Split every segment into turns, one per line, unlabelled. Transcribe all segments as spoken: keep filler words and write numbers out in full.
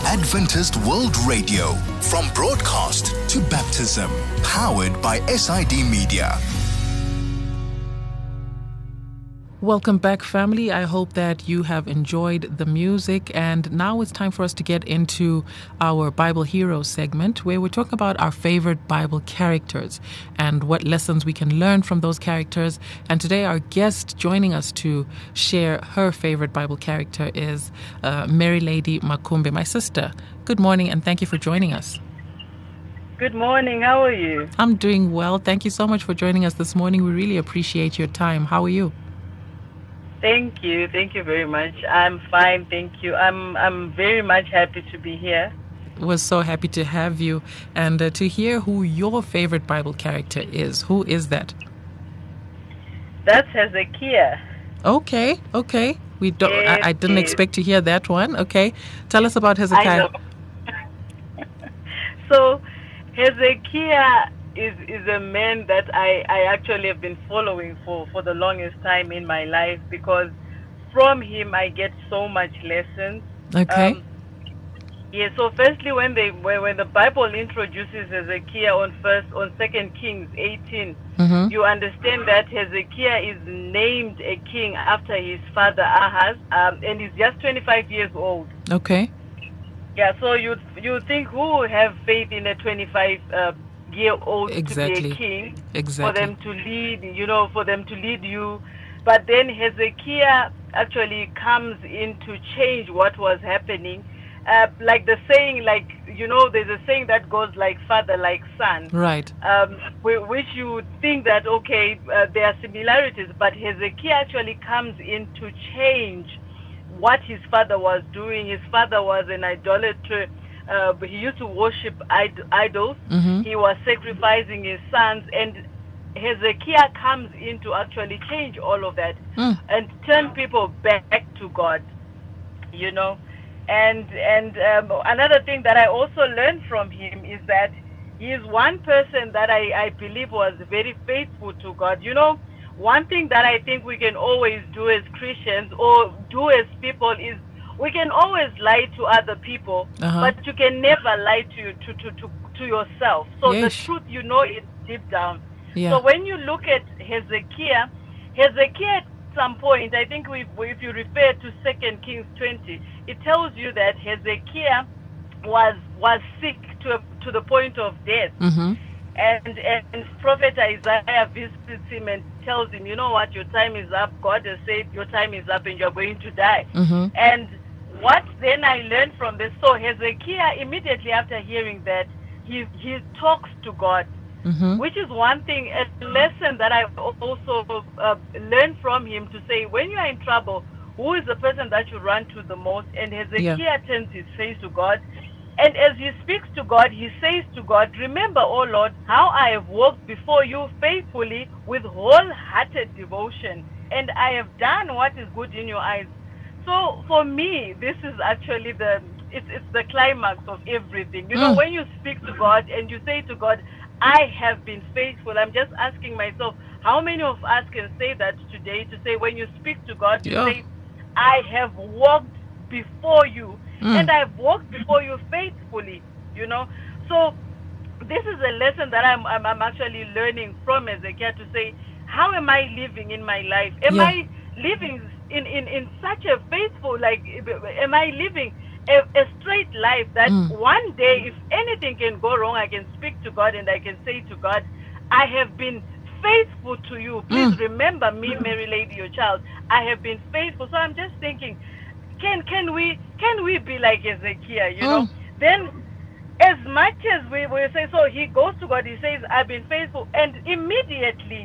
Adventist World Radio, from broadcast to baptism, powered by S I D Media.
Welcome back, family. I hope that you have enjoyed the music, and now it's time for us to get into our Bible Hero segment, where we're talking about our favorite Bible characters and what lessons we can learn from those characters. And today our guest joining us to share her favorite Bible character is uh, Mary Lady Makumbe, my sister. Good morning, and thank you for joining us.
Good morning. How are you?
I'm doing well. Thank you so much for joining us this morning. We really appreciate your time. How are you?
Thank you. Thank you very much. I'm fine. Thank you. I'm I'm very much happy to be here.
We're so happy to have you and uh, to hear who your favorite Bible character is. Who is that?
That's Hezekiah.
Okay, okay. We don't.
Yes,
I, I didn't
yes.
expect to hear that one. Okay, tell us about
I
Hezekiah.
know. So, Hezekiah is is a man that I, I actually have been following for, for the longest time in my life, because from him I get so much lessons.
Okay.
Um, yeah. So firstly, when they when, when the Bible introduces Hezekiah on first on Second Kings eighteen,
Mm-hmm.
you understand that Hezekiah is named a king after his father Ahaz, um, and he's just twenty-five years old.
Okay.
Yeah. So you you think who will have faith in a twenty-five uh, year old
Exactly.
to be a king,
Exactly.
for them to lead, you know, for them to lead you. But then Hezekiah actually comes in to change what was happening. Uh, like the saying, like, you know, there's a saying that goes like father, like son.
Right.
Um, whi- which you would think that, okay, uh, there are similarities, but Hezekiah actually comes in to change what his father was doing. His father was an idolater. Uh, he used to worship id- idols.
Mm-hmm.
He was sacrificing his sons, and Hezekiah comes in to actually change all of that
Mm.
and turn people back to God, you know. And and um, another thing that I also learned from him is that he is one person that I, I believe was very faithful to God. You know, one thing that I think we can always do as Christians or do as people is we can always lie to other people,
Uh-huh.
but you can never lie to to, to, to, to yourself. So
Yes.
the truth, you know it deep down.
Yeah.
So when you look at Hezekiah, Hezekiah at some point, I think we, if you refer to Second Kings twenty, it tells you that Hezekiah was was sick to a, to the point of death.
Mm-hmm.
And, and Prophet Isaiah visits him and tells him, you know what, your time is up. God has said your time is up and you're going to die.
Mm-hmm.
And what then I learned from this, so Hezekiah, immediately after hearing that, he, he talks to God,
Mm-hmm.
which is one thing, a lesson that I also uh, learned from him, to say, when you are in trouble, who is the person that you run to the most? And Hezekiah
Yeah.
turns his face to God. And as he speaks to God, he says to God, remember, O Lord, how I have walked before you faithfully with wholehearted devotion, and I have done what is good in your eyes. So for me, this is actually the, it's, it's the climax of everything. You know,
Mm.
when you speak to God and you say to God, I have been faithful, I'm just asking myself, how many of us can say that today? To say, when you speak to God, you
Yeah.
say, I have walked before you,
Mm.
and I've walked before you faithfully, you know. So this is a lesson that I'm, I'm, I'm actually learning from Hezekiah, to say, how am I living in my life? Am
Yeah.
I living in, in, in such a faithful, like, am I living a, a straight life that
Mm.
one day, if anything can go wrong, I can speak to God and I can say to God, I have been faithful to you. Please
Mm.
remember me, Mary Lady, your child. I have been faithful. So I'm just thinking, can can we can we be like Hezekiah, you know?
Mm.
Then as much as we will say, so he goes to God, he says, I've been faithful, and immediately,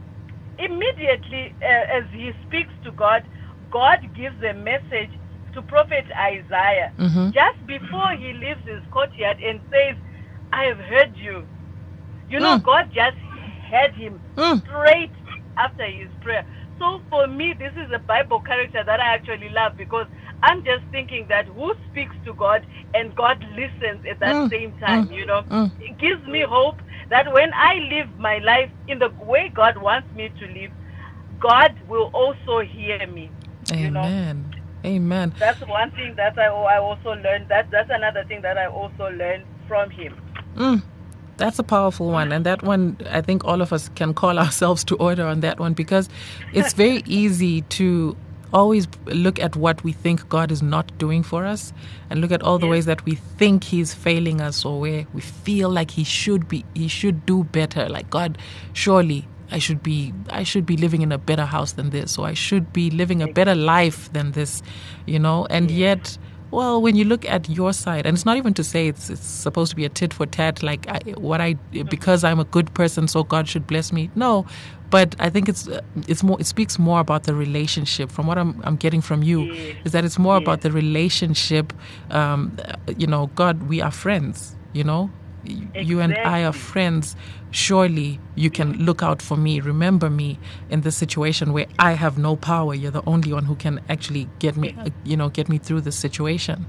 immediately uh, as he speaks to God, God gives a message to Prophet Isaiah,
Mm-hmm.
just before he leaves his courtyard, and says, I have heard you. You know,
Mm.
God just heard him
Mm.
straight after his prayer. So for me, this is a Bible character that I actually love, because I'm just thinking that who speaks to God and God listens at that
Mm.
same time,
Mm.
you know.
Mm.
It gives me hope that when I live my life in the way God wants me to live, God will also hear me, you know.
Amen. Amen.
That's one thing that I, I also learned. That That's another thing that I also learned from him.
Mm. That's a powerful one. And that one, I think all of us can call ourselves to order on that one, because it's very easy to always look at what we think God is not doing for us and look at all the
Yes.
ways that we think he's failing us, or where we feel like he should be, he should do better. Like, God, surely I should be, I should be living in a better house than this, or I should be living a better life than this, you know, and yet, well, when you look at your side, and it's not even to say it's it's supposed to be a tit for tat, like I, what I, because I'm a good person, so God should bless me. No, but I think it's uh, it's more. It speaks more about the relationship. From what I'm I'm getting from you,
Yes.
is that it's more
Yes.
about the relationship. Um, you know, God, we are friends. You know, Y- you and I are
Exactly.
friends. Surely you can look out for me, remember me in this situation where I have no power. You're the only one who can actually get me, uh, you know, get me through this situation.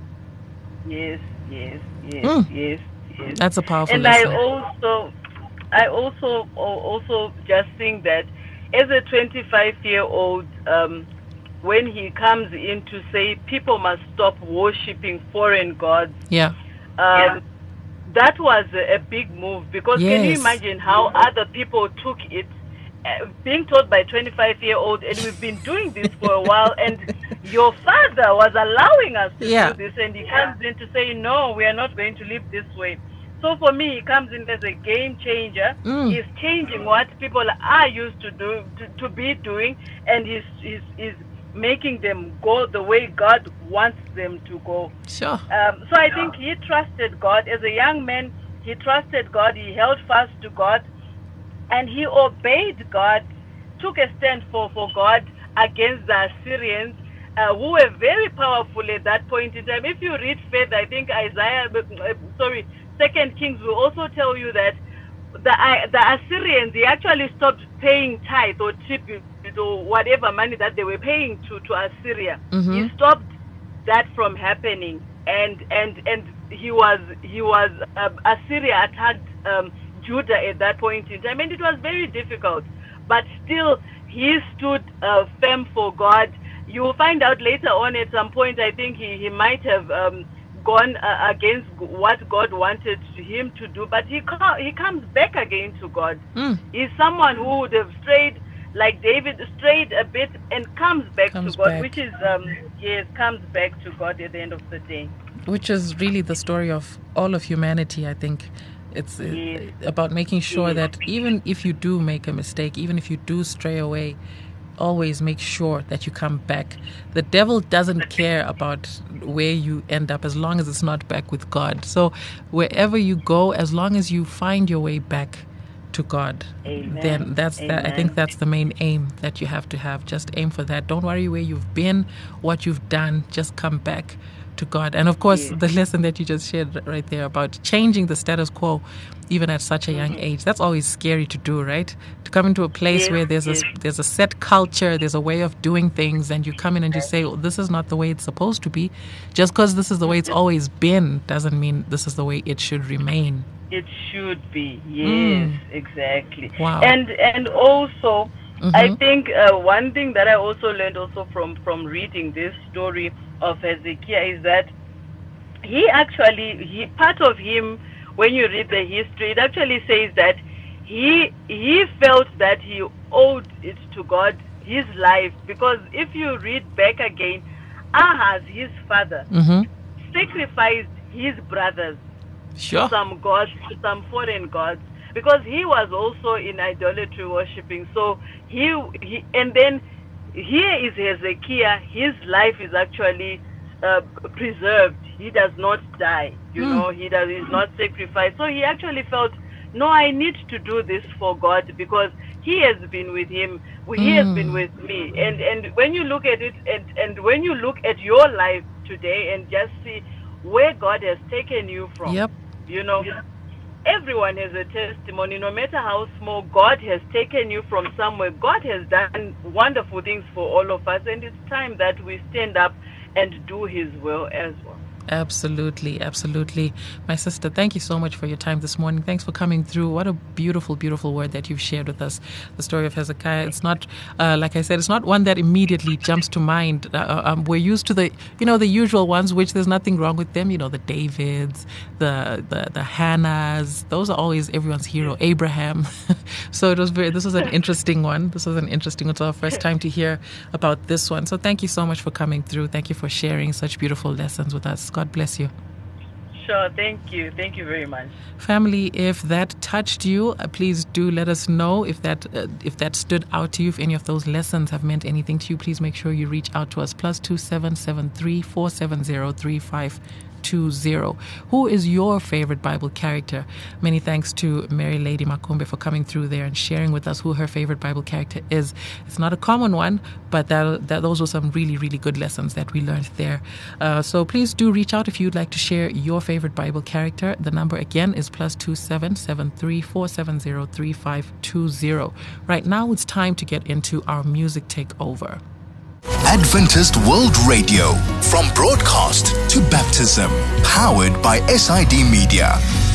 Yes, yes, yes,
Mm.
yes, yes.
That's a powerful
And
lesson.
I also, I also, al- also just think that as a twenty-five-year-old, um, when he comes in to say people must stop worshiping foreign gods,
Yeah.
um, that was a, a big move, because can you
Yes.
imagine how other people took it? Uh, being taught by twenty-five-year-old, and we've been doing this for a while, and your father was allowing us to
Yeah.
do this, and he comes in to say, no, we are not going to live this way. So for me, he comes in as a game changer.
Mm.
He's changing what people are used to do, to, to be doing, and he's, he's, he's making them go the way God wants them to go.
Sure.
Um, so I think he trusted God. As a young man, he trusted God. He held fast to God, and he obeyed God, took a stand for, for God against the Assyrians, uh, who were very powerful at that point in time. If you read further, I think Isaiah, uh, sorry, Second Kings will also tell you that the uh, the Assyrians, they actually stopped paying tithe or tribute or whatever money that they were paying to, to Assyria.
Mhm.
He stopped that from happening, and and and he was he was uh, Assyria attacked um, Judah at that point in time, and it was very difficult, but still he stood uh, firm for God. You will find out later on at some point, I think he, he might have um, gone uh, against what God wanted him to do, but he co- he comes back again to God.
Mm.
He's someone who would have strayed, like David, strayed a bit and comes back
Comes
to God,
back.
which is, um, yes, comes back to God at the end of the day.
Which is really the story of all of humanity, I think. It's uh,
Yes.
about making sure
Yes.
that even if you do make a mistake, even if you do stray away, always make sure that you come back. The devil doesn't care about where you end up as long as it's not back with God. So wherever you go, as long as you find your way back to God,
Amen.
then that's that. I think
Amen.
that's the main aim that you have to have. Just aim for that. Don't worry where you've been, what you've done. Just come back to God. And of course,
Yes.
the lesson that you just shared right there about changing the status quo, even at such a young
Mm-hmm.
age, that's always scary to do, right? To come into a place
Yes,
where there's
yes.
a there's a set culture, there's a way of doing things, and you come in and you say, oh, this is not the way it's supposed to be. Just because this is the way it's always been doesn't mean this is the way it should remain.
It should be, yes,
Mm.
exactly.
Wow.
And and also, I
Mhm.
think uh, one thing that I also learned also from from reading this story of Hezekiah is that he actually he part of him, when you read the history, it actually says that he he felt that he owed it to God, his life, because if you read back again, Ahaz, his father,
Mhm.
sacrificed his brothers
Sure.
some gods, some foreign gods, because he was also in idolatry worshipping. So he, he and then here is Hezekiah. His life is actually uh, preserved. He does not die. You
Hmm.
know, he does is not sacrificed. So he actually felt, no, I need to do this for God because He has been with him. He has
Mm.
been with me. And and when you look at it, and and when you look at your life today, and just see where God has taken you from.
Yep.
You know, everyone has a testimony, no matter how small. God has taken you from somewhere. God has done wonderful things for all of us, and it's time that we stand up and do His will as well.
Absolutely, absolutely. My sister, thank you so much for your time this morning. Thanks for coming through. What a beautiful, beautiful word that you've shared with us. The story of Hezekiah. It's not, uh, like I said, it's not one that immediately jumps to mind. Uh, um, we're used to the, you know, the usual ones, which there's nothing wrong with them. You know, the Davids, the the, the Hannahs. Those are always everyone's hero. Abraham. So it was very. This was an interesting one. This was an interesting one. It's our first time to hear about this one. So thank you so much for coming through. Thank you for sharing such beautiful lessons with us. God bless you.
Sure, thank you. Thank you very much.
Family, if that touched you, uh, please do let us know if that uh, if that stood out to you, if any of those lessons have meant anything to you. Please make sure you reach out to us. Plus two seven seven three four seven zero three five two zero. Who is your favorite Bible character? Many thanks to Mary Lady Makumbe for coming through there and sharing with us who her favorite Bible character is. It's not a common one, but that, that those were some really, really good lessons that we learned there. Uh, so please do reach out if you'd like to share your favorite Bible character. The number again is plus two seven seven three four seven zero three five two zero. Right now it's time to get into our music takeover.
Adventist World Radio, from broadcast to baptism, powered by S I D Media.